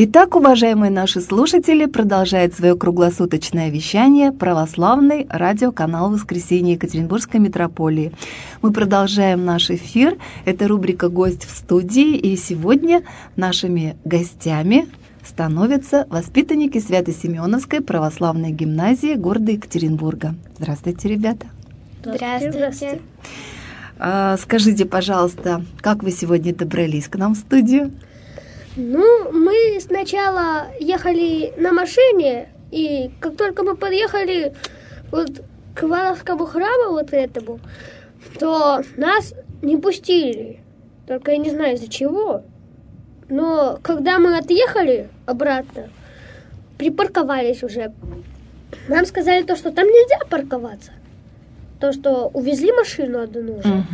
Итак, уважаемые наши слушатели, продолжает свое круглосуточное вещание православный радиоканал «Воскресенье» Екатеринбургской митрополии. Мы продолжаем наш эфир. Это рубрика «Гость в студии». И сегодня нашими гостями становятся воспитанники Свято-Симеоновской православной гимназии города Екатеринбурга. Здравствуйте, ребята. Здравствуйте. Скажите, пожалуйста, как вы сегодня добрались к нам в студию? Мы сначала ехали на машине, и как только мы подъехали вот к Варовскому храму вот этому, то нас не пустили. Только я не знаю из-за чего. Но когда мы отъехали обратно, припарковались уже, нам сказали то, что там нельзя парковаться. То, что увезли машину одну уже.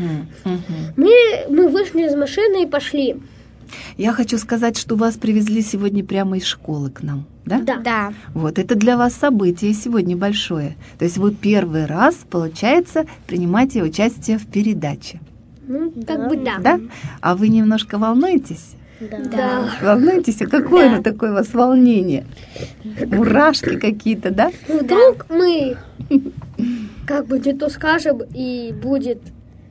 Мы вышли из машины и пошли. Я хочу сказать, что вас привезли сегодня прямо из школы к нам, да? Да. Вот, это для вас событие сегодня большое. То есть вы первый раз, получается, принимаете участие в передаче. Да. Да? А вы немножко волнуетесь? Да. Волнуетесь? А какое это такое у вас волнение? Мурашки какие-то, да? Вдруг мы как бы не то скажем, и будет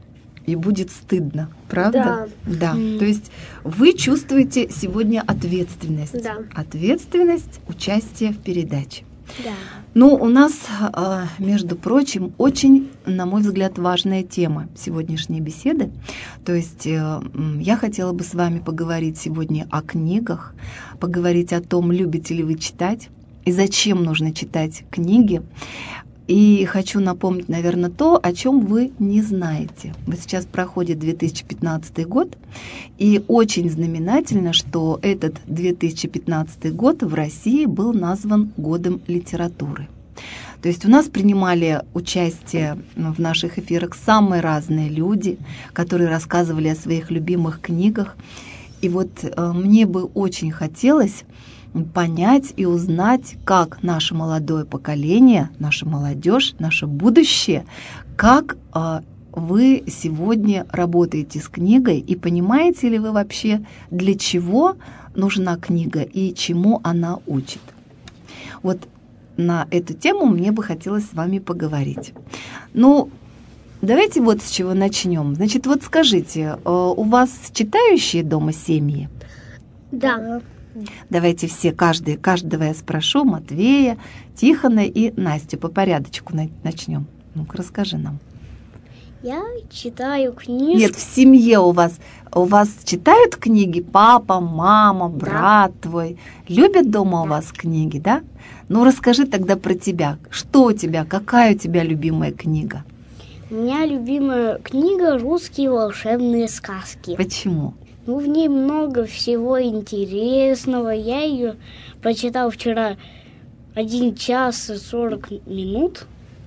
стыдно, правда? Да. То есть вы чувствуете сегодня ответственность. Да. Ответственность участия в передаче. Да. Ну, у нас, между прочим, очень, на мой взгляд, важная тема сегодняшней беседы. То есть я хотела бы с вами поговорить сегодня о книгах, поговорить о том, любите ли вы читать и зачем нужно читать книги. И хочу напомнить, наверное, то, о чем вы не знаете. Вот сейчас проходит 2015 год, и очень знаменательно, что этот 2015 год в России был назван Годом литературы. То есть у нас принимали участие в наших эфирах самые разные люди, которые рассказывали о своих любимых книгах. И вот мне бы очень хотелось понять и узнать, как наше молодое поколение, наша молодежь, наше будущее, как вы сегодня работаете с книгой и понимаете ли вы вообще, для чего нужна книга и чему она учит. Вот на эту тему мне бы хотелось с вами поговорить. Ну, давайте вот с чего начнем. Значит, вот скажите, у вас читающие дома семьи? Да. Давайте все, каждого я спрошу, Матвея, Тихона и Настю. По порядочку начнем. Ну-ка, расскажи нам. Я читаю книжки. Нет, в семье у вас читают книги? Папа, мама, брат твой. Любят дома у вас книги, да? Ну, расскажи тогда про тебя. Что у тебя, какая у тебя любимая книга? У меня любимая книга «Русские волшебные сказки». Почему? В ней много всего интересного. Я ее прочитал вчера 1 час и 40 минут.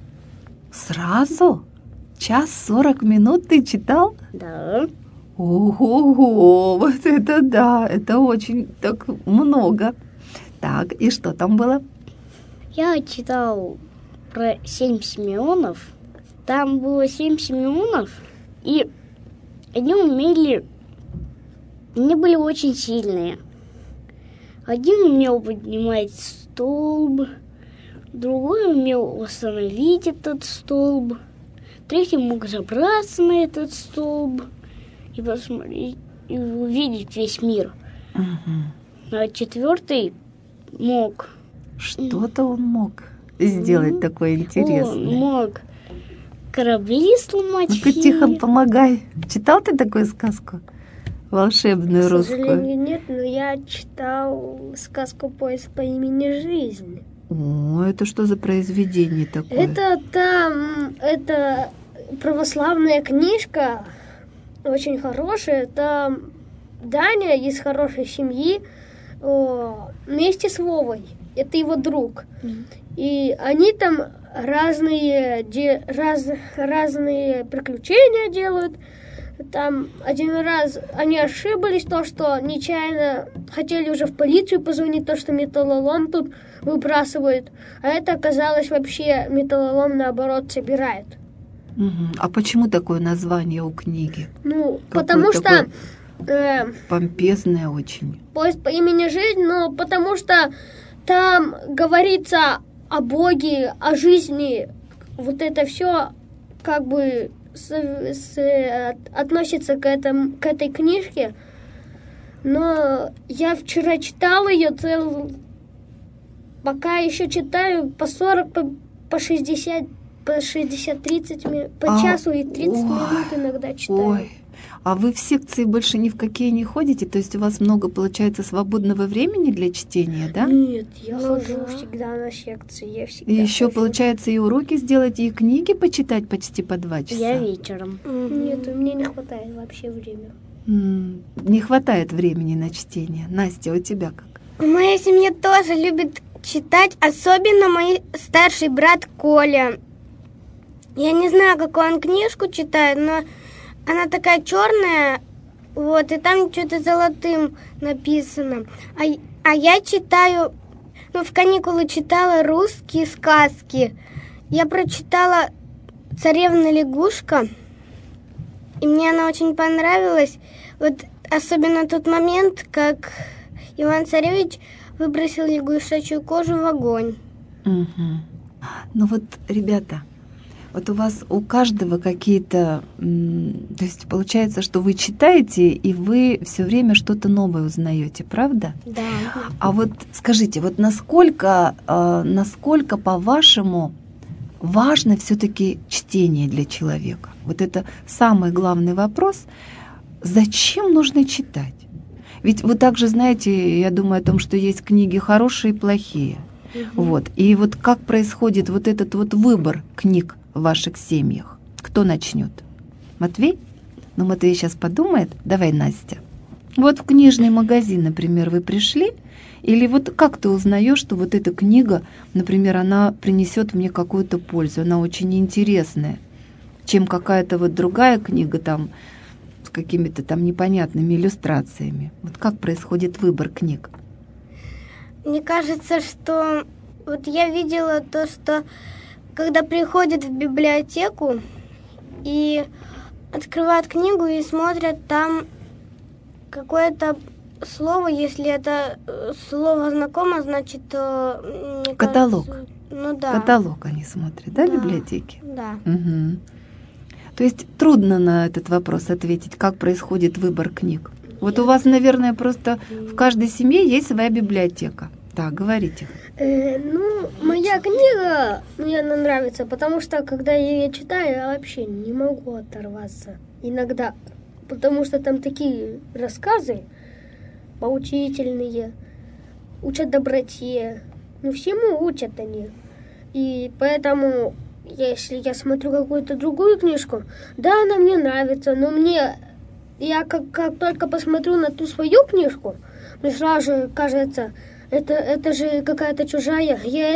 Сразу? 1:40 ты читал? Да. Ого, вот это да, это очень так много. Так, и что там было? Я читал про 7 Симеонов. Там было 7 Симеонов, и они были очень сильные. Один умел поднимать столб, другой умел восстановить этот столб, третий мог забраться на этот столб и посмотреть, и увидеть весь мир. А четвертый мог... Что-то он мог сделать такое интересное. Он мог корабли сломать. Ну-ка, Тихон, помогай. Читал ты такую сказку? Волшебную русскую? К сожалению, нет, но я читал сказку «Поезд по имени Жизнь». О, это что за произведение такое? Это православная книжка, очень хорошая. Там Даня из хорошей семьи вместе с Вовой. Это его друг. И они там разные приключения делают. Там один раз они ошиблись, то, что нечаянно хотели уже в полицию позвонить, то, что металлолом тут выбрасывают. А это оказалось вообще металлолом, наоборот, собирает. А почему такое название у книги? Потому что Помпезная очень. Поезд по имени Жизнь, но потому что там говорится о Боге, о жизни. Вот это все как бы относится к этой книжке. Но я вчера читала ее пока еще читаю по 40, по 60, по 60-30 минут, по часу и 30 минут иногда читаю. Ой. А вы в секции больше ни в какие не ходите? То есть у вас много, получается, свободного времени для чтения, да? Нет, я хожу всегда на секции. Я всегда И еще, хожу. получается, и уроки сделать, и книги почитать почти по 2 часа? Я вечером. Нет, мне не хватает вообще времени. Не хватает времени на чтение. Настя, у тебя как? В моей семье тоже любят читать, особенно мой старший брат Коля. Я не знаю, какую он книжку читает, но она такая черная, вот, и там что-то золотым написано. А я читаю, в каникулы читала русские сказки. Я прочитала «Царевна лягушка», и мне она очень понравилась. Вот особенно тот момент, как Иван-царевич выбросил лягушачью кожу в огонь. Угу. Ну вот, ребята, вот у вас у каждого какие-то, то есть получается, что вы читаете, и вы все время что-то новое узнаете, правда? Да. А вот скажите, вот насколько, по-вашему, важно все-таки чтение для человека? Вот это самый главный вопрос. Зачем нужно читать? Ведь вы также знаете, я думаю о том, что есть книги хорошие и плохие. Вот. И вот как происходит вот этот вот выбор книг в ваших семьях? Кто начнет? Матвей? Ну, Матвей сейчас подумает. Давай, Настя. Вот в книжный магазин, например, вы пришли, или вот как ты узнаешь, что вот эта книга, например, она принесет мне какую-то пользу, она очень интересная, чем какая-то вот другая книга там с какими-то там непонятными иллюстрациями. Вот как происходит выбор книг? Мне кажется, что вот я видела то, что когда приходят в библиотеку и открывают книгу и смотрят там какое-то слово, если это слово знакомо, значит... Каталог. Кажется, ну да. Каталог они смотрят, да, в библиотеке? Да. Угу. То есть трудно на этот вопрос ответить, как происходит выбор книг. Вот у вас, наверное, просто в каждой семье есть своя библиотека. Так, говорите. Моя книга, мне она нравится, потому что, когда я ее читаю, я вообще не могу оторваться. Иногда, потому что там такие рассказы поучительные, учат доброте. Всему учат они. И поэтому, если я смотрю какую-то другую книжку, да, она мне нравится, но я как только посмотрю на ту свою книжку, мне сразу же кажется, это же какая-то чужая.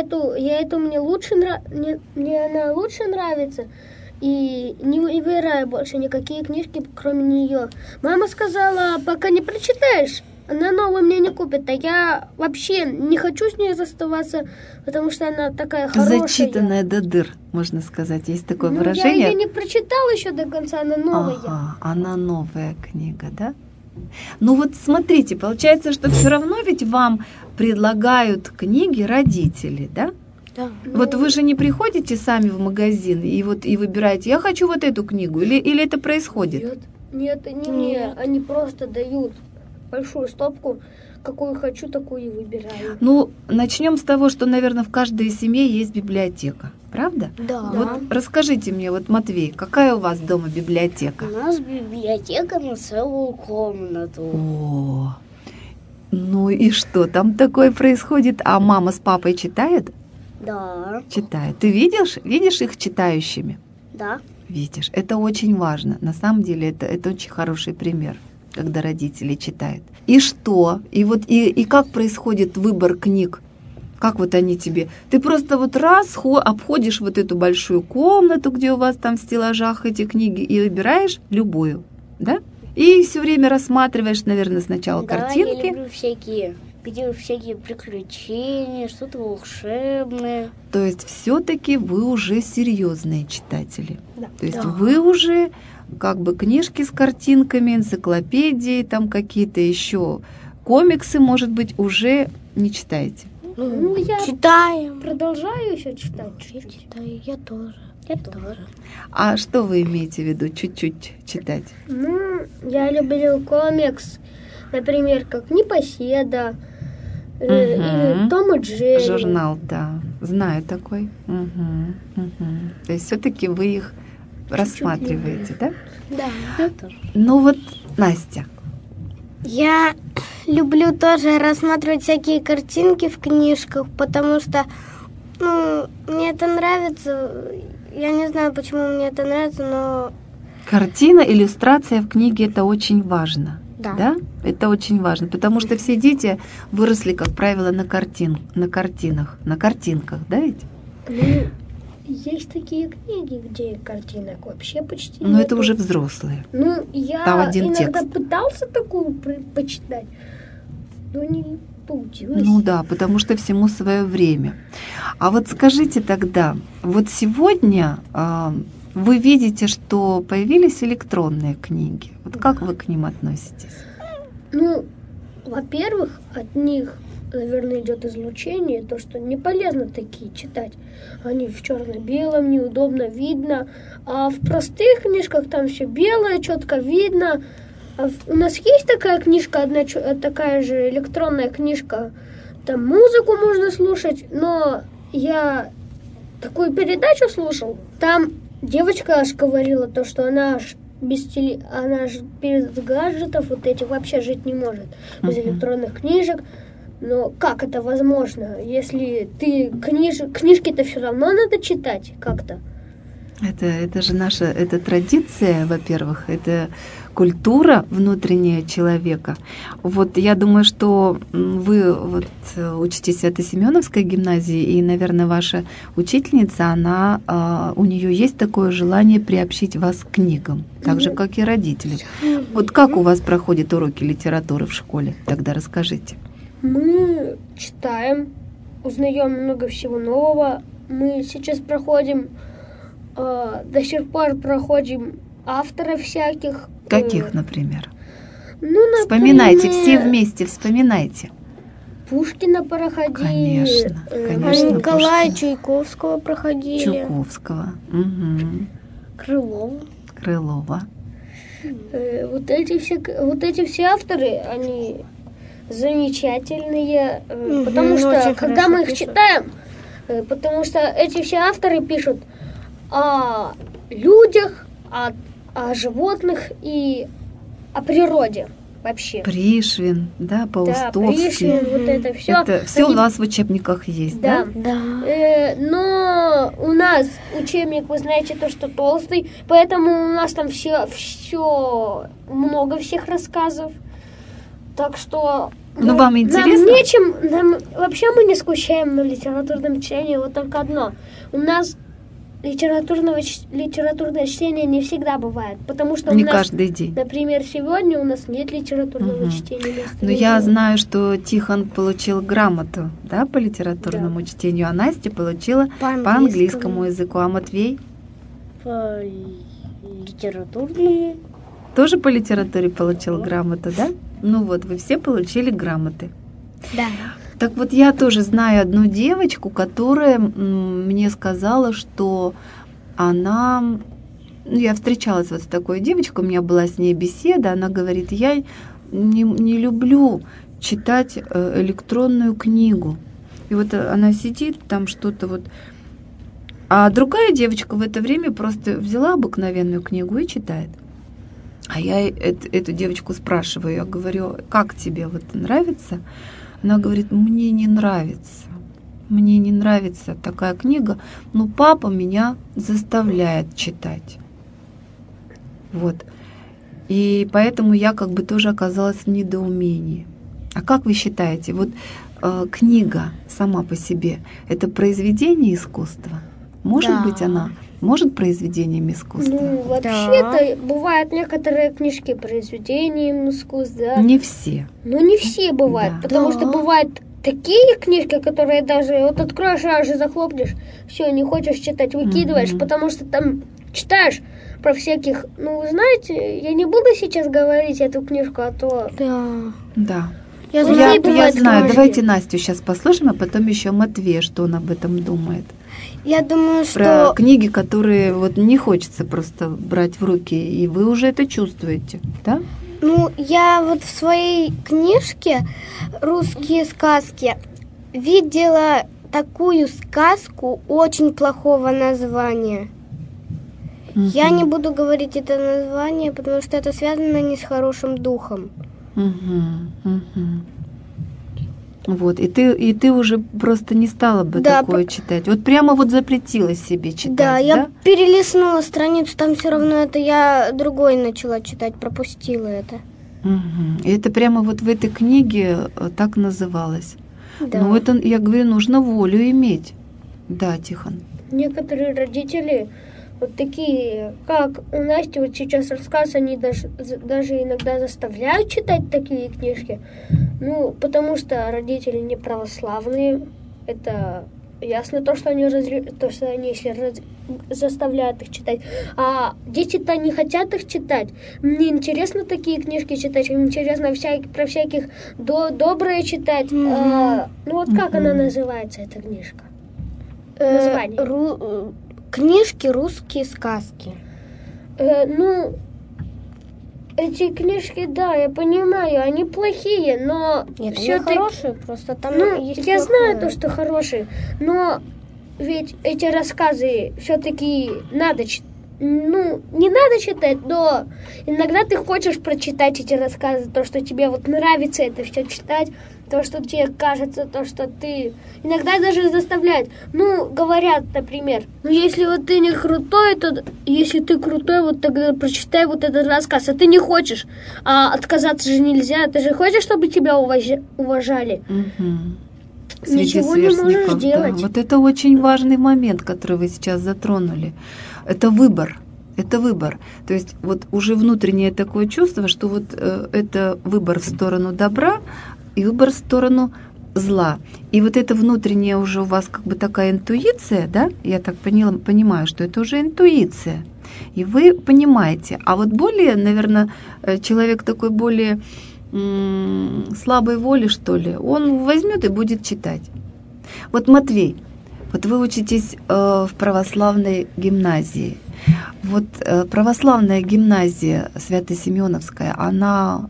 Мне она лучше нравится. И не выбираю больше никакие книжки, кроме нее. Мама сказала, пока не прочитаешь, она новую мне не купит. А я вообще не хочу с ней расставаться, потому что она такая хорошая. Зачитанная до дыр, можно сказать. Есть такое выражение. Я ее не прочитала еще до конца, она новая. Ага, она новая книга, да? Ну вот смотрите, получается, что все равно ведь вам предлагают книги родители, да? Да. Вот вы же не приходите сами в магазин и выбираете, я хочу вот эту книгу, или это происходит? Нет, они просто дают большую стопку, какую хочу, такую и выбираю. Ну, начнем с того, что, наверное, в каждой семье есть библиотека, правда? Да. Вот расскажите мне, вот, Матвей, какая у вас дома библиотека? У нас библиотека на целую комнату. О, ну и что там такое происходит? А мама с папой читает? Да. Читает. Ты видишь их читающими? Да. Видишь, это очень важно. На самом деле это очень хороший пример, когда родители читают. И что? И как происходит выбор книг? Как вот они тебе? Ты просто вот раз обходишь вот эту большую комнату, где у вас там в стеллажах эти книги, и выбираешь любую, да? И все время рассматриваешь, наверное, сначала картинки. Я люблю всякие приключения, что-то волшебное. То есть все-таки вы уже серьезные читатели. Да. То есть вы уже как бы книжки с картинками, энциклопедии, там какие-то еще комиксы, может быть, уже не читаете? Ну, я Читаем. продолжаю еще читать чуть-чуть. Читаю, я тоже. Я тоже. А что вы имеете в виду чуть-чуть читать? Ну, я люблю комикс, например, как «Непоседа», или «Том и Джерри». Журнал, да, знаю такой. То есть все-таки вы их рассматриваете, да? Да. Я тоже. Ну вот, Настя, Я люблю тоже рассматривать всякие картинки в книжках, потому что, мне это нравится. Я не знаю, почему мне это нравится, но картина, иллюстрация в книге — это очень важно. да. Да? Это очень важно, потому что все дети выросли, как правило, на картинках, да ведь? Ну, есть такие книги, где картинок вообще почти Но нет. это уже взрослые. Ну, Там я один иногда текст. пытался такую почитать, но не получилось. Ну да, потому что всему свое время. А вот скажите тогда, вот сегодня вы видите, что появились электронные книги. Вот как вы к ним относитесь? Ну, во-первых, от них, наверное, идет излучение, то, что не полезно такие читать. Они в черно-белом, неудобно видно. А в простых книжках там все белое, четко видно. У нас есть такая книжка, такая же электронная книжка. Там музыку можно слушать, но я такую передачу слушал. Там девочка аж говорила то, что она аж она же без гаджетов вот этих вообще жить не может. Без электронных книжек. Но как это возможно, если ты книжки-то все равно надо читать как-то? Это же наша традиция, во-первых, это культура внутренняя человека. Вот я думаю, что вы вот учитесь в Свято-Семеновской гимназии, и, наверное, ваша учительница, у нее есть такое желание приобщить вас к книгам, так же, как и родители. Вот как у вас проходят уроки литературы в школе? Тогда расскажите. Мы читаем, узнаем много всего нового. Мы сейчас до сих пор проходим авторов всяких. Каких, например? Ну, например, Вспоминайте, все вместе вспоминайте. Пушкина проходили. Конечно, конечно. Николая Пушкина. Чайковского проходили. Чуковского. Угу. Крылова. Вот эти все авторы, они замечательные, потому что очень когда хорошо мы их пишут. читаем, потому что эти все авторы пишут о людях, о животных и о природе вообще. Пришвин, да, Да, Паустовский. Пришвин, вот это все. Это все у вас в учебниках есть, да? Да. Но у нас учебник, вы знаете, то, что толстый, поэтому у нас там все много всех рассказов. Так что... Ну, вам интересно? Вообще мы не скучаем на литературном чтении, вот только одно. У нас литературное чтение не всегда бывает, потому что Не у нас, каждый день. например, сегодня у нас нет литературного чтения. Но я знаю, что Тихон получил грамоту, да, по литературному чтению, а Настя получила по английскому языку, а Матвей По литературному. тоже по литературе получил грамоту, да? Ну вот, вы все получили грамоты. Да. Так вот, я тоже знаю одну девочку, которая мне сказала, что она... Я встречалась вот с такой девочкой, у меня была с ней беседа, она говорит, я не люблю читать электронную книгу. И вот она сидит, там что-то вот... А другая девочка в это время просто взяла обыкновенную книгу и читает. А я эту девочку спрашиваю, я говорю, как тебе вот нравится? Она говорит, мне не нравится такая книга, но папа меня заставляет читать. Вот. И поэтому я как бы тоже оказалась в недоумении. А как вы считаете, вот книга сама по себе — это произведение искусства? Может быть, она может произведением искусства? Ну, вообще-то бывают некоторые книжки произведением искусства, да. Не все. Ну, не все бывают, Да. потому что бывают такие книжки, которые даже вот откроешь, сразу же захлопнешь, все, не хочешь читать, выкидываешь, потому что там читаешь, про всяких, ну, вы знаете, я не буду сейчас говорить эту книжку, а то... Да. Я Ну, знаю, Я знаю. книжки. Давайте Настю сейчас послушаем, а потом еще Матвей, что он об этом думает. я думаю, Про что книги, которые вот не хочется просто брать в руки, и вы уже это чувствуете, да? ну, я вот в своей книжке «Русские сказки» видела такую сказку очень плохого названия. Я не буду говорить это название, потому что это связано не с хорошим духом. Мгм, мгм. Вот, и ты уже просто не стала бы Да, такое читать. Вот прямо вот запретила себе читать, Да, да? я перелистнула страницу, там все равно это я другой начала читать, пропустила это. Мгм. И это прямо вот в этой книге так называлось. Да. Ну, это, я говорю, нужно волю иметь. Да, Тихон. Некоторые родители вот такие, как у Насти вот сейчас рассказ, они даже иногда заставляют читать такие книжки. Ну, потому что родители не православные. Это ясно, то, что они, если заставляют их читать. А дети-то не хотят их читать. Мне интересно такие книжки читать. Им интересно про всяких доброе читать. Ну вот как она называется, эта книжка? Название. Книжки «Русские сказки». Ну, эти книжки, да, я понимаю, они плохие, но Нет, все они хорошие, просто там Ну, есть я знаю плохое. то, что хорошие, но ведь эти рассказы все-таки надо читать. Ну, не надо читать, но иногда ты хочешь прочитать эти рассказы, то, что тебе вот нравится это все читать, то, что тебе кажется, то, что ты... Иногда даже заставляют. Ну, говорят, например, ну, если вот ты не крутой, то... Если ты крутой, вот тогда прочитай вот этот рассказ, а ты не хочешь. А отказаться же нельзя. Ты же хочешь, чтобы тебя уважали. Мгм. Ничего не можешь сверстников, делать. Да. Вот это очень важный момент, который вы сейчас затронули. Это выбор. Это выбор. То есть вот уже внутреннее такое чувство, что вот это выбор в сторону добра и выбор в сторону зла. И вот это внутреннее уже у вас как бы такая интуиция, да? Я так понимаю, что это уже интуиция. И вы понимаете. А вот более, наверное, человек такой более слабой воли, что ли, он возьмет и будет читать. Вот, Матвей, вот вы учитесь в православной гимназии. Вот православная гимназия Свято-Семеновская, она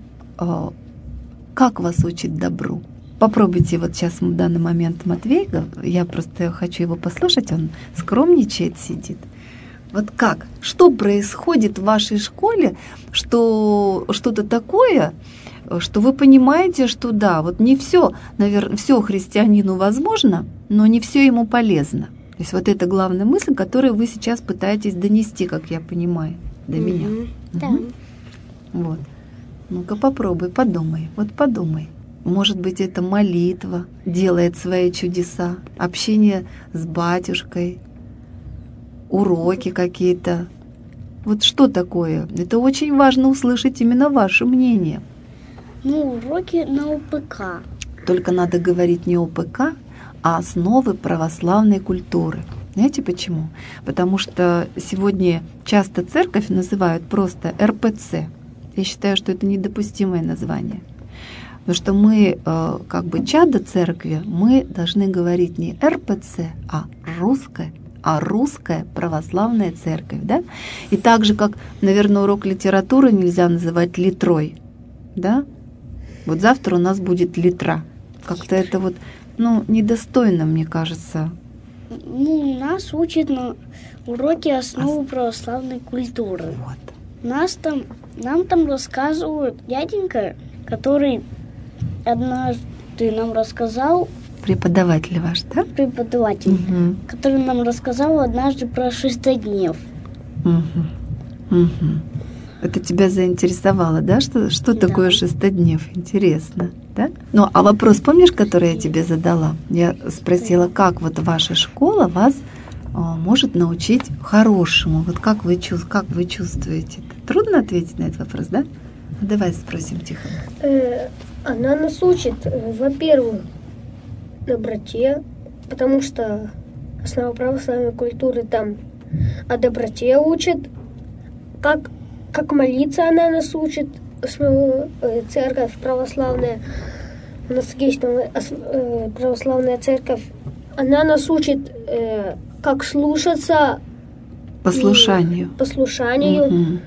как вас учит добру? Попробуйте вот сейчас в данный момент Матвей, я просто хочу его послушать, он скромничает, сидит. Вот как? Что происходит в вашей школе, что что-то такое, что вы понимаете, что да, вот не все, наверное, все христианину возможно, но не все ему полезно. То есть вот это главная мысль, которую вы сейчас пытаетесь донести, как я понимаю, до меня. Да. Вот. Ну-ка попробуй, подумай, вот подумай. Может быть, это молитва делает свои чудеса, общение с батюшкой, уроки какие-то. Вот что такое? Это очень важно услышать именно ваше мнение. Ну, уроки на ОПК. Только надо говорить не ОПК, а основы православной культуры. Знаете почему? Потому что сегодня часто церковь называют просто РПЦ. Я считаю, что это недопустимое название. Потому что мы, как бы чадо церкви, мы должны говорить не РПЦ, а русская православная церковь. Да? И так же, как, наверное, урок литературы нельзя называть литрой. Да? Вот завтра у нас будет литра. Как-то это вот, недостойно, мне кажется. Ну, нас учат на уроке основы православной культуры. Вот. Нам там рассказывают дяденька, который однажды нам рассказал, Преподаватель ваш, да? преподаватель, Угу. который нам рассказал однажды про шестоднев. Угу. Угу. Это тебя заинтересовало, да? Что Да. такое шестоднев? Интересно, да? Ну, а вопрос, помнишь, который я тебе задала? Я спросила, как вот ваша школа вас может научить хорошему? Вот как вы чувствуете? Трудно ответить на этот вопрос, да? Давай спросим Тихон. Она нас учит, во-первых, доброте, потому что основа православной культуры там о доброте учат, как молиться она нас учит, церковь православная, у нас есть православная церковь, она нас учит, как слушаться. Послушанию. Послушанию.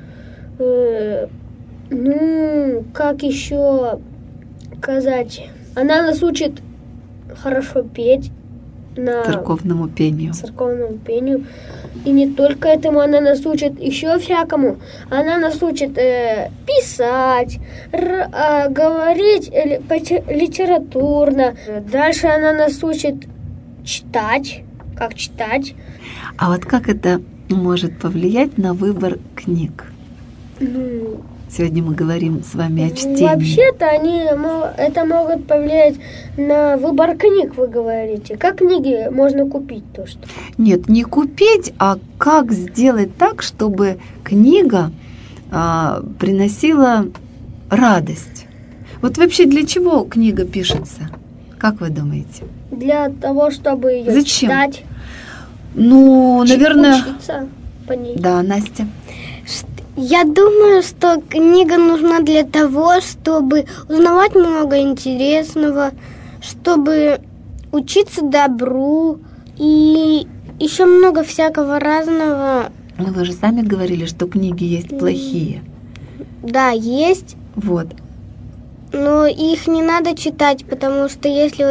Как еще сказать? Она нас учит хорошо петь. Церковному пению. Пению. И не только этому она нас учит, еще всякому. Она нас учит писать, говорить литературно. Дальше она нас учит читать, как читать. А вот как это может повлиять на выбор книг? Сегодня мы говорим с вами о чтении. Вообще-то это могут повлиять на выбор книг, вы говорите. Как книги можно купить то, что? Нет, не купить, а как сделать так, чтобы книга приносила радость. Вот вообще для чего книга пишется? Как вы думаете? Для того, чтобы ее читать. Наверное... Учиться по ней. Да, Настя. Я думаю, что книга нужна для того, чтобы узнавать много интересного, чтобы учиться добру и еще много всякого разного. Но вы же сами говорили, что книги есть плохие. Да, есть. Вот. Но их не надо читать, потому что если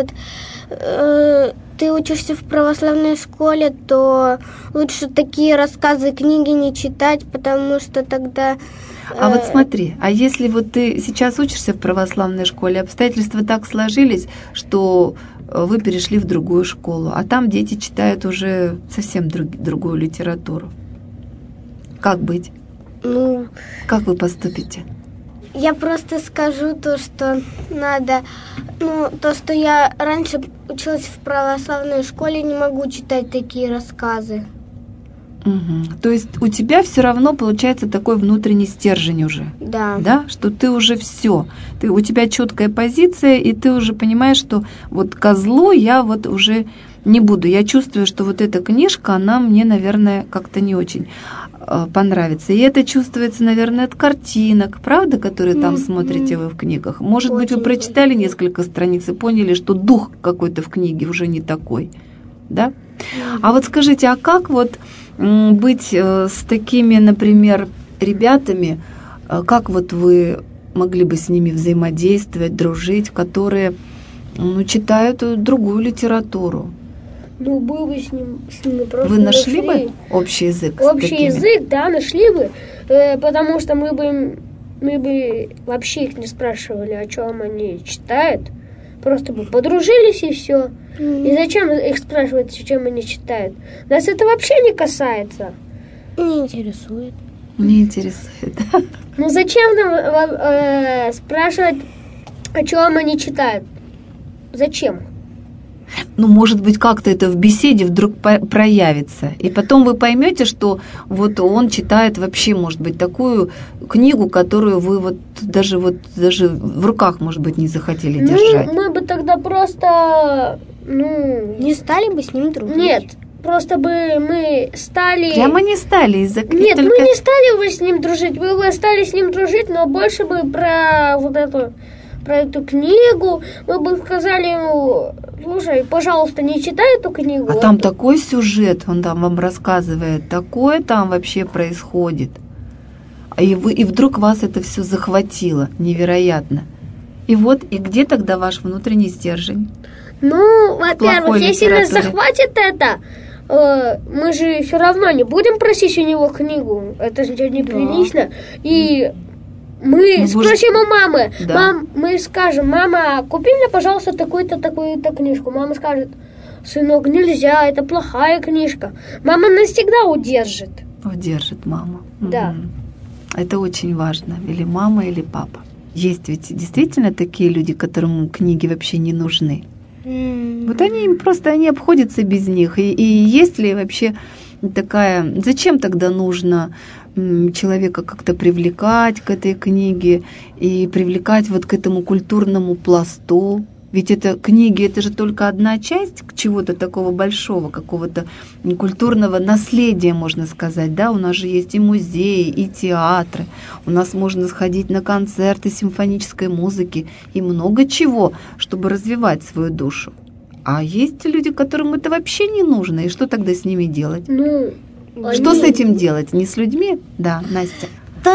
ты учишься в православной школе, то лучше такие рассказы, книги не читать, потому что тогда... А вот смотри, а если вот ты сейчас учишься в православной школе, обстоятельства так сложились, что вы перешли в другую школу, а там дети читают уже совсем другую литературу. Как быть? Как вы поступите? Я просто скажу то, что надо... то, что я раньше училась в православной школе, не могу читать такие рассказы. Угу. То есть у тебя все равно получается такой внутренний стержень уже. Да. Да? Что ты уже все. У тебя четкая позиция, и ты уже понимаешь, что вот козлу я вот уже не буду. Я чувствую, что вот эта книжка, она мне, наверное, как-то не очень понравится. И это чувствуется, наверное, от картинок, правда, которые там смотрите вы в книгах. Может быть, вы прочитали несколько страниц и поняли, что дух какой-то в книге уже не такой. Да? А вот скажите, а как вот быть с такими, например, ребятами, как вот вы могли бы с ними взаимодействовать, дружить, которые читают другую литературу? Мы бы с ними просто Вы нашли бы общий язык? Общий язык, да, нашли бы, потому что мы бы вообще их не спрашивали, о чем они читают, просто бы подружились и все. И зачем их спрашивать, о чем они читают? Нас это вообще не касается. Не интересует. Не интересует, да? Зачем нам спрашивать, о чем они читают? Зачем? Может быть, как-то это в беседе вдруг проявится. И потом вы поймете, что вот он читает вообще, может быть, такую книгу, которую вы вот даже в руках, может быть, не захотели держать. Мы бы тогда просто, не стали бы с ним дружить. Нет, просто бы мы стали... Прямо не стали из-за книги. Нет, мы не стали бы с ним дружить. Мы бы стали с ним дружить, но больше бы про эту книгу, мы бы сказали ему: слушай, пожалуйста, не читай эту книгу. А там такой сюжет, он там вам рассказывает, такое там вообще происходит. И вдруг вас это все захватило, невероятно. И где тогда ваш внутренний стержень? Во-первых, если нас захватит это, мы же все равно не будем просить у него книгу. Это же неприлично. И мы спросим у мамы, да. Мы скажем: мама, купи мне, пожалуйста, такую-то, такую-то книжку. Мама скажет: сынок, нельзя, это плохая книжка. Мама нас всегда удержит. Удержит мама. Да. Это очень важно. Или мама, или папа. Есть ведь действительно такие люди, которым книги вообще не нужны. Вот они обходятся без них. И есть ли вообще такая... Зачем тогда нужно человека как-то привлекать к этой книге и привлекать вот к этому культурному пласту? Ведь это книги, это же только одна часть чего-то такого большого, какого-то культурного наследия, можно сказать, да? У нас же есть и музеи, и театры, у нас можно сходить на концерты симфонической музыки и много чего, чтобы развивать свою душу. А есть люди, которым это вообще не нужно, и что тогда с ними делать? Что с этим делать? Не с людьми? Да, Настя.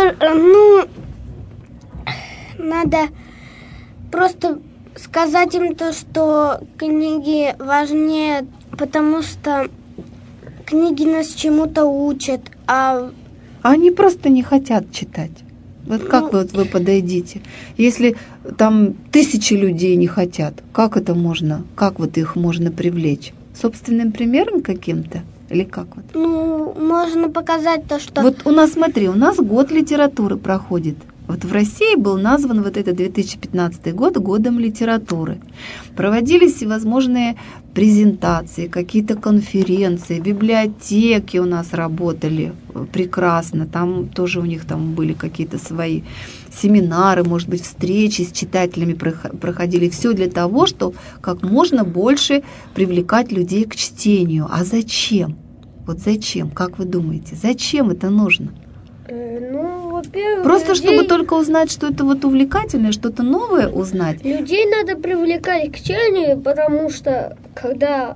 Надо просто сказать им то, что книги важнее, потому что книги нас чему-то учат, а они просто не хотят читать. Вот как вы подойдите? Если там 1000 людей не хотят, как это можно? Как вот их можно привлечь? Собственным примером каким-то? Или как вот? Можно показать то, что... Вот у нас, смотри, у нас год литературы проходит. Вот в России был назван вот этот 2015 год годом литературы. Проводились всевозможные презентации, какие-то конференции, библиотеки у нас работали прекрасно. Там тоже у них там были какие-то свои семинары, может быть, встречи с читателями проходили. Все для того, чтобы как можно больше привлекать людей к чтению. А зачем? Вот зачем? Как вы думаете? Зачем это нужно? Во-первых, просто чтобы только узнать, что это вот увлекательное, что-то новое узнать. Людей надо привлекать к чтению, потому что когда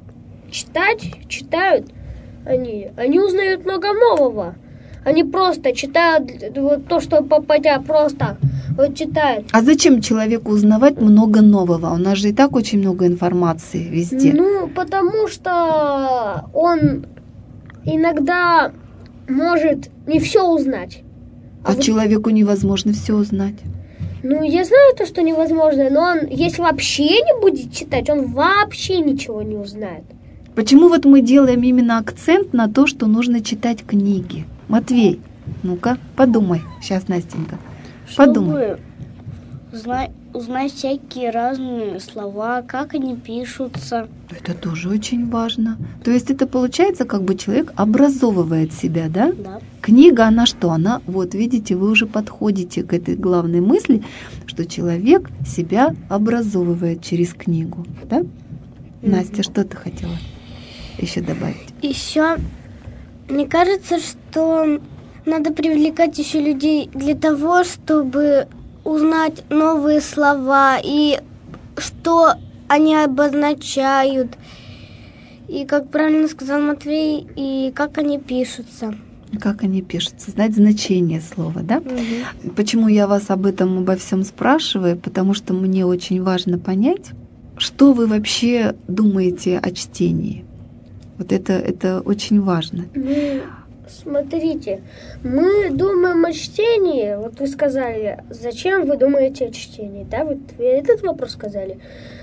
читают они узнают много нового. Они просто читают вот то, что попадя просто вот читают. А зачем человеку узнавать много нового? У нас же и так очень много информации везде. Потому что он иногда может не все узнать. А человеку невозможно все узнать. Я знаю то, что невозможно, но он, если вообще не будет читать, он вообще ничего не узнает. Почему вот мы делаем именно акцент на то, что нужно читать книги? Матвей, ну-ка, подумай. Сейчас, Настенька, подумай. Узнать всякие разные слова, как они пишутся. Это тоже очень важно. То есть это получается, как бы человек образовывает себя, да? Да. Книга, она что? Она, вот видите, вы уже подходите к этой главной мысли, что человек себя образовывает через книгу, да? Настя, что ты хотела еще добавить? Еще, мне кажется, что надо привлекать еще людей для того, чтобы узнать новые слова и что они обозначают, и, как правильно сказал Матвей, и как они пишутся. Как они пишутся, знать значение слова, да? Угу. Почему я вас об этом, обо всем спрашиваю? Потому что мне очень важно понять, что вы вообще думаете о чтении. Вот это очень важно. Смотрите, мы думаем о чтении. Вот вы сказали, зачем вы думаете о чтении, да? Вот вы этот вопрос сказали.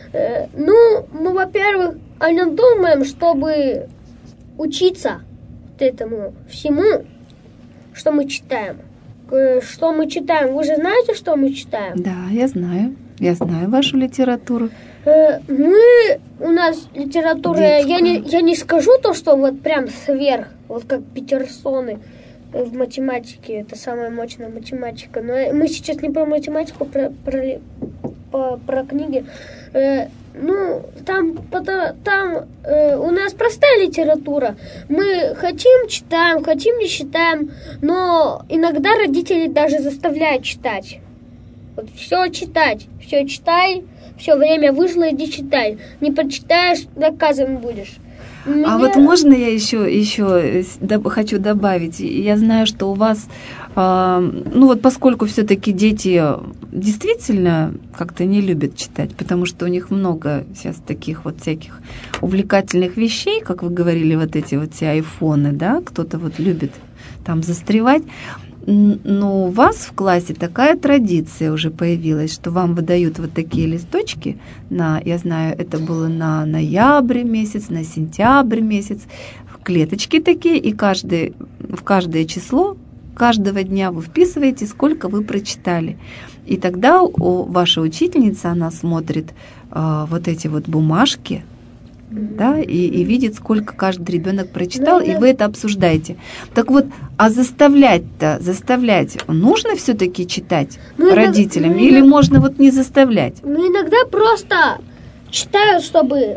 Мы, во-первых, о нем думаем, чтобы учиться этому всему, что мы читаем. Что мы читаем? Вы же знаете, что мы читаем? Да, я знаю. Я знаю вашу литературу. У нас литература, я не скажу то, что вот прям сверх, вот как Петерсоны в математике, это самая мощная математика. Но мы сейчас не про математику, про книги. Там у нас простая литература. Мы хотим читаем, хотим не читаем, но иногда родители даже заставляют читать. Вот все читать, все читай, все время вышло, иди читай. Не прочитаешь, наказан будешь. Вот можно я еще хочу добавить? Я знаю, что у вас, поскольку все-таки дети действительно как-то не любят читать, потому что у них много сейчас таких вот всяких увлекательных вещей, как вы говорили, вот эти вот все айфоны, да, кто-то вот любит там застревать. Но у вас в классе такая традиция уже появилась, что вам выдают вот такие листочки я знаю, это было на ноябрь месяц, на сентябрь месяц, клеточки такие, и в каждое число каждого дня вы вписываете, сколько вы прочитали. И тогда ваша учительница, она смотрит вот эти вот бумажки, да, и видит, сколько каждый ребенок прочитал, и вы это обсуждаете. Так вот, а заставлять нужно все-таки читать родителям, или можно вот не заставлять? Ну, иногда просто читаю, чтобы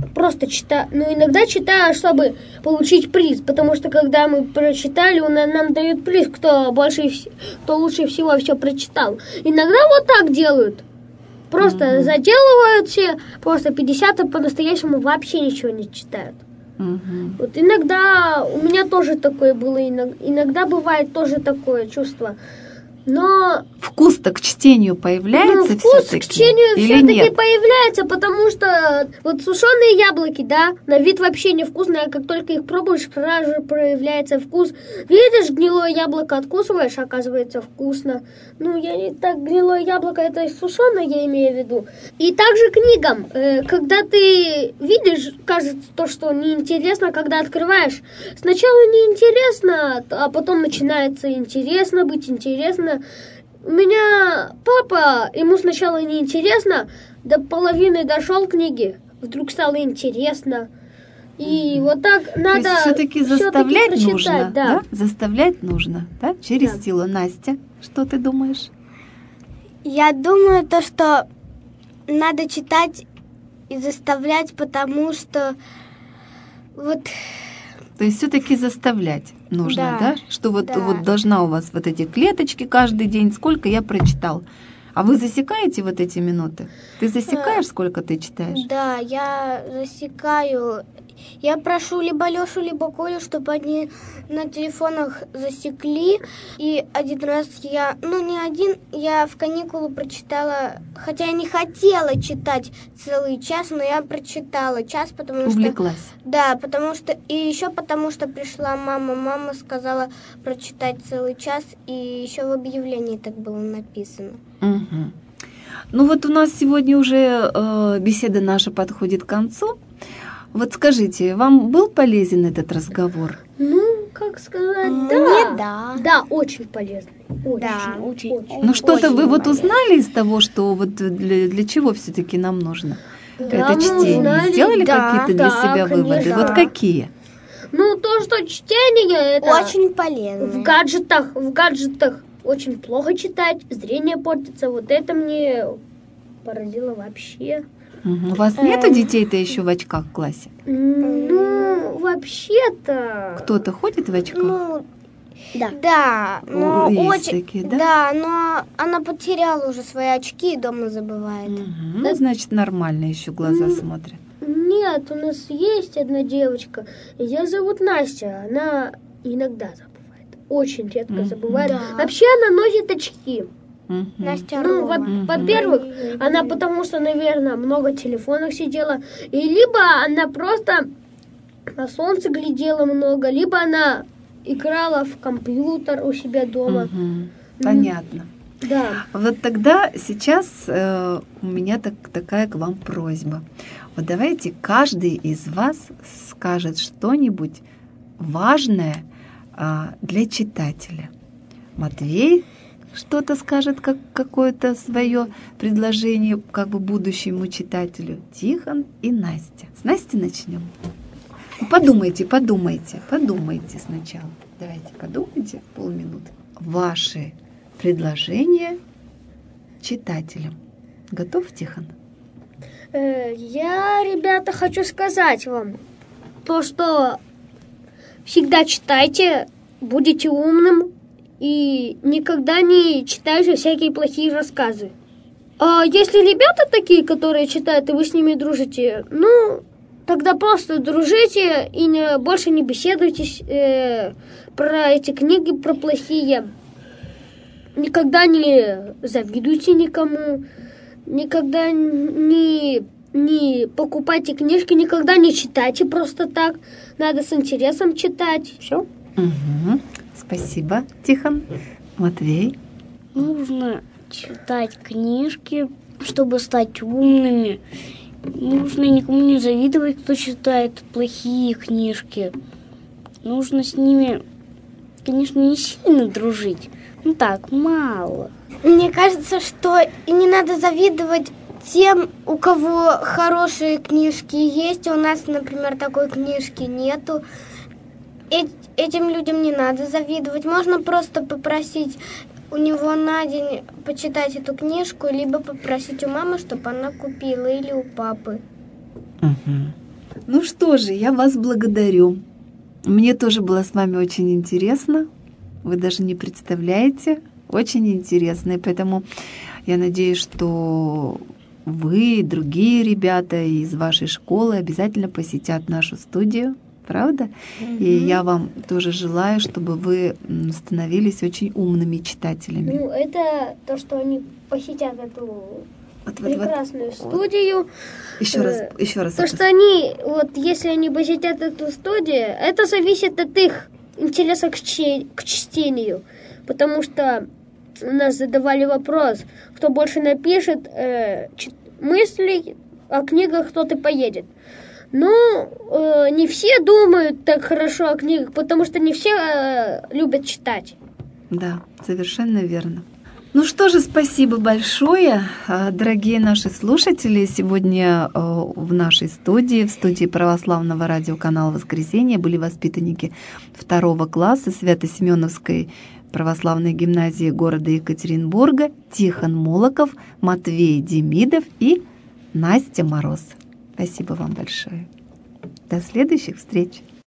иногда читаю, чтобы получить приз, потому что когда мы прочитали, нам дают приз, кто лучше всего все прочитал. Иногда вот так делают. Просто заделывают все, просто 50 по-настоящему вообще ничего не читают. Вот иногда у меня тоже такое было, иногда бывает тоже такое чувство. Но вкус-то к чтению появляется вкус все-таки? К чтению или все-таки нет? появляется, потому что вот сушеные яблоки, да, на вид вообще невкусные, а как только их пробуешь, сразу же проявляется вкус. Видишь, гнилое яблоко откусываешь, оказывается вкусно. Ну, я не так, гнилое яблоко, это сушеное, я имею в виду. И также книгам, когда ты видишь, кажется, то, что неинтересно, когда открываешь. Сначала неинтересно, а потом начинается интересно быть, интересно. У меня папа, ему сначала неинтересно, до половины дошел книги, вдруг стало интересно. И вот так надо. То есть все-таки заставлять прочитать, нужно, да? Заставлять нужно, да? Через силу. Настя, что ты думаешь? Я думаю, то, что надо читать и заставлять, потому что вот... То есть все-таки заставлять нужно, да? Что вот должна у вас вот эти клеточки каждый день, сколько я прочитал. А вы засекаете вот эти минуты? Ты засекаешь, сколько ты читаешь? Да, я засекаю. Я прошу либо Лёшу, либо Колю, чтобы они на телефонах засекли. И один раз я в каникулу прочитала, хотя я не хотела читать целый час, но я прочитала час, потому что... Увлеклась. Да, потому что... И еще потому что пришла мама. Мама сказала прочитать целый час, и еще в объявлении так было написано. Угу. Ну вот у нас сегодня уже беседа наша подходит к концу. Вот скажите, вам был полезен этот разговор? Ну, как сказать, да, очень полезный. Очень. Ну что-то вы вот узнали из того, что вот для чего все-таки нам нужно это чтение? Узнали, Сделали какие-то для себя выводы? конечно. Вот какие? Ну, то, что чтение это Очень полезно. в гаджетах очень плохо читать, зрение портится. Вот это мне поразило вообще. У вас нету детей-то еще в очках в классе? Ну, вообще-то... Кто-то ходит в очках? Ну, да, но есть очень... такие, да? Да, но она потеряла уже свои очки и дома забывает. Ну, значит, нормально еще глаза смотрят. Нет, у нас есть одна девочка, ее зовут Настя, она иногда забывает, очень редко забывает. Да. Вообще она носит очки. Настя Ну, Орлова. во-первых, она потому что, наверное, много в телефонах сидела, и либо она просто на солнце глядела много, либо она играла в компьютер у себя дома. Понятно. Да. Вот тогда сейчас у меня такая к вам просьба. Вот давайте каждый из вас скажет что-нибудь важное для читателя. Матвей что-то скажет, как какое-то свое предложение как бы будущему читателю. Тихон и Настя. С Настей начнем. Подумайте сначала. Давайте подумайте полминуты. Ваши предложения читателям. Готов, Тихон? Я, ребята, хочу сказать вам то, что всегда читайте, будете умным и никогда не читайте всякие плохие рассказы. А если ребята такие, которые читают, и вы с ними дружите, ну, тогда просто дружите и больше не беседуйте про эти книги, про плохие. Никогда не завидуйте никому, никогда не покупайте книжки, никогда не читайте просто так. Надо с интересом читать. Все. Угу. Спасибо, Тихон. Матвей? Нужно читать книжки, чтобы стать умными. Нужно никому не завидовать, кто читает плохие книжки. Нужно с ними, конечно, не сильно дружить. Ну так, мало. Мне кажется, что и не надо завидовать тем, у кого хорошие книжки есть. У нас, например, такой книжки нету. Этим людям не надо завидовать. Можно просто попросить у него на день почитать эту книжку, либо попросить у мамы, чтобы она купила, или у папы. Ну что же, я вас благодарю. Мне тоже было с вами очень интересно. Вы даже не представляете, очень интересно. И поэтому я надеюсь, что вы и другие ребята из вашей школы обязательно посетят нашу студию. Правда? И я вам тоже желаю, чтобы вы становились очень умными читателями. Ну, это то, что они посетят эту прекрасную студию. Еще раз. То, что они, если они посетят эту студию, это зависит от их интереса к чтению. Потому что у нас задавали вопрос, кто больше напишет мыслей о книгах, тот и поедет. Но не все думают так хорошо о книгах, потому что не все любят читать. Да, совершенно верно. Ну что же, спасибо большое, дорогие наши слушатели. Сегодня в нашей студии, в студии православного радиоканала «Воскресенье» были воспитанники 2 класса Свято-Семеновской православной гимназии города Екатеринбурга Тихон Молоков, Матвей Демидов и Настя Мороз. Спасибо вам большое. До следующих встреч!